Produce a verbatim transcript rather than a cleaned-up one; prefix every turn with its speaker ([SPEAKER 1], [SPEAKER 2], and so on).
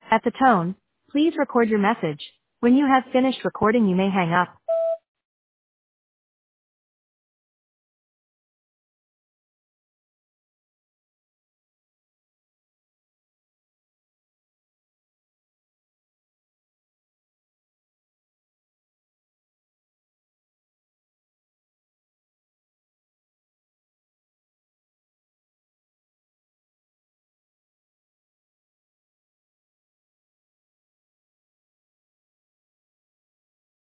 [SPEAKER 1] At the tone, please record your message. When you have finished recording, you may hang up.